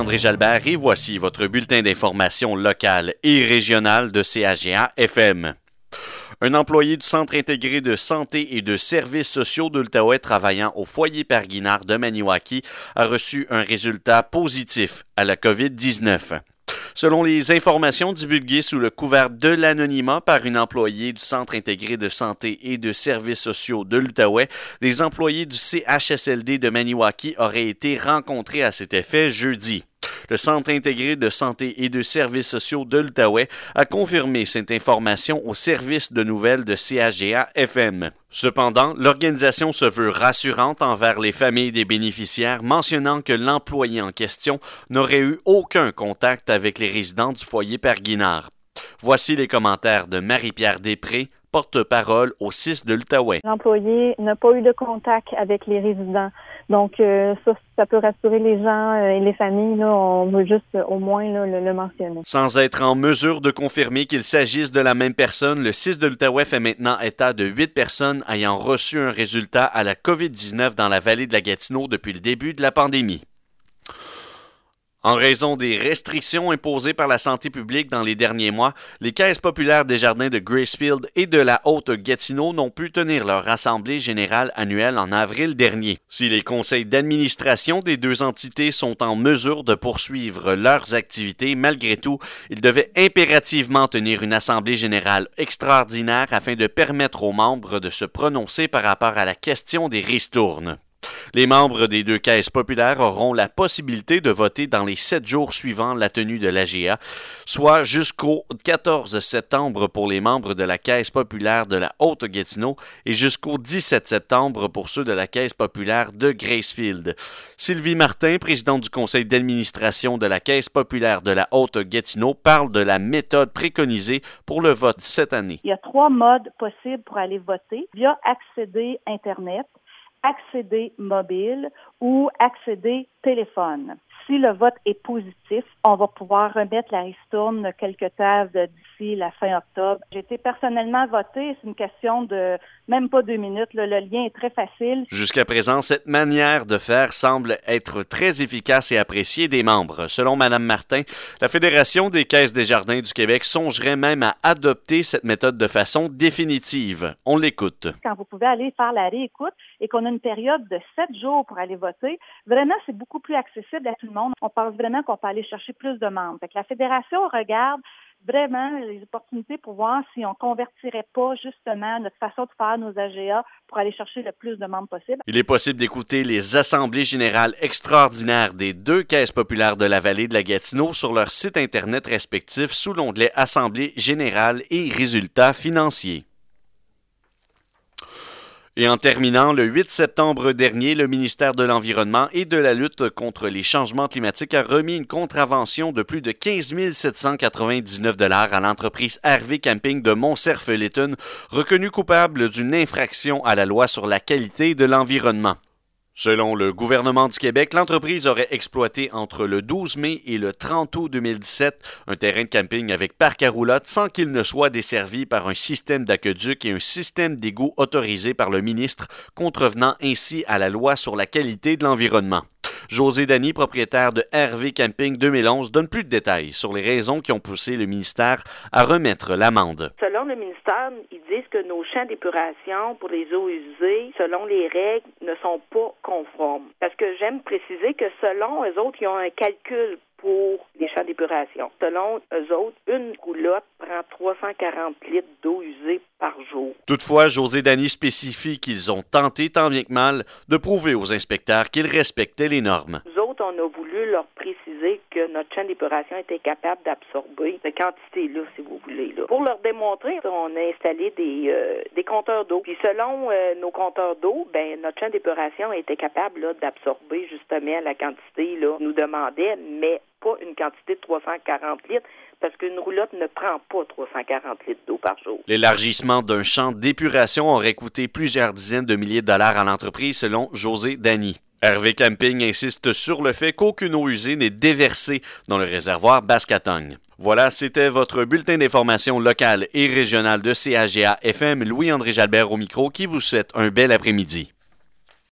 Louis-André Jalbert et voici votre bulletin d'information locale et régionale de CAGA-FM. Un employé du Centre intégré de santé et de services sociaux de l'Outaouais travaillant au foyer Père Guinard de Maniwaki a reçu un résultat positif à la COVID-19. Selon les informations divulguées sous le couvert de l'anonymat par une employée du Centre intégré de santé et de services sociaux de l'Outaouais, des employés du CHSLD de Maniwaki auraient été rencontrés à cet effet jeudi. Le Centre intégré de santé et de services sociaux de l'Outaouais a confirmé cette information au service de nouvelles de CAGA-FM. Cependant, l'organisation se veut rassurante envers les familles des bénéficiaires, mentionnant que l'employé en question n'aurait eu aucun contact avec les résidents du foyer Père Guinard. Voici les commentaires de Marie-Pierre Després, porte-parole au CIS de l'Outaouais. L'employé n'a pas eu de contact avec les résidents. Donc, ça peut rassurer les gens et les familles. Là, on veut juste au moins le mentionner. Sans être en mesure de confirmer qu'il s'agisse de la même personne, le CIS de l'Outaouais fait maintenant état de 8 personnes ayant reçu un résultat à la COVID-19 dans la vallée de la Gatineau depuis le début de la pandémie. En raison des restrictions imposées par la santé publique dans les derniers mois, les caisses populaires des jardins de Gracefield et de la Haute-Gatineau n'ont pu tenir leur assemblée générale annuelle en avril dernier. Si les conseils d'administration des deux entités sont en mesure de poursuivre leurs activités, malgré tout, ils devaient impérativement tenir une assemblée générale extraordinaire afin de permettre aux membres de se prononcer par rapport à la question des ristournes. Les membres des deux caisses populaires auront la possibilité de voter dans les 7 jours suivant la tenue de l'AGA, soit jusqu'au 14 septembre pour les membres de la Caisse populaire de la Haute-Gatineau et jusqu'au 17 septembre pour ceux de la Caisse populaire de Gracefield. Sylvie Martin, présidente du conseil d'administration de la Caisse populaire de la Haute-Gatineau, parle de la méthode préconisée pour le vote cette année. Il y a 3 modes possibles pour aller voter via accéder Internet, accéder mobile ou accéder téléphone. Si le vote est positif, on va pouvoir remettre la ristourne quelque temps d'ici la fin octobre. J'ai été personnellement voté, c'est une question de même pas 2 minutes. Le lien est très facile. Jusqu'à présent, cette manière de faire semble être très efficace et appréciée des membres. Selon Mme Martin, la Fédération des caisses des jardins du Québec songerait même à adopter cette méthode de façon définitive. On l'écoute. Quand vous pouvez aller faire la réécoute et qu'on a une période de 7 jours pour aller voter, vraiment, c'est beaucoup plus accessible à tout le monde. On pense vraiment qu'on peut aller chercher plus de membres. Fait que la Fédération regarde vraiment les opportunités pour voir si on convertirait pas justement notre façon de faire nos AGA pour aller chercher le plus de membres possible. Il est possible d'écouter les assemblées générales extraordinaires des deux caisses populaires de la vallée de la Gatineau sur leur site Internet respectif sous l'onglet Assemblée générale et résultats financiers. Et en terminant, le 8 septembre dernier, le ministère de l'Environnement et de la lutte contre les changements climatiques a remis une contravention de plus de 15 799 $ à l'entreprise RV Camping de Montcerf-Letton, reconnue coupable d'une infraction à la loi sur la qualité de l'environnement. Selon le gouvernement du Québec, l'entreprise aurait exploité entre le 12 mai et le 30 août 2017 un terrain de camping avec parc à roulotte sans qu'il ne soit desservi par un système d'aqueduc et un système d'égout autorisé par le ministre, contrevenant ainsi à la loi sur la qualité de l'environnement. José Dany, propriétaire de RV Camping 2011, donne plus de détails sur les raisons qui ont poussé le ministère à remettre l'amende. Selon le ministère, ils disent que nos champs d'épuration pour les eaux usées, selon les règles, ne sont pas conformes. Parce que j'aime préciser que selon eux autres, ils ont un calcul pour les champs d'épuration. Selon eux autres, une roulotte prend 340 litres d'eau usée par jour. Toutefois, José Dany spécifie qu'ils ont tenté, tant bien que mal, de prouver aux inspecteurs qu'ils respectaient les normes. Nous autres, on a voulu leur préciser que notre champ d'épuration était capable d'absorber cette quantité-là, si vous voulez. Là. Pour leur démontrer, on a installé des compteurs d'eau. Puis selon nos compteurs d'eau, notre champ d'épuration était capable d'absorber justement la quantité là, nous demandait, mais pas une quantité de 340 litres, parce qu'une roulotte ne prend pas 340 litres d'eau par jour. L'élargissement d'un champ d'épuration aurait coûté plusieurs dizaines de milliers de dollars à l'entreprise, selon José Dany. RV Camping insiste sur le fait qu'aucune eau usée n'est déversée dans le réservoir Baskatong. Voilà, c'était votre bulletin d'information locale et régionale de CAGA-FM. Louis-André Jalbert au micro qui vous souhaite un bel après-midi.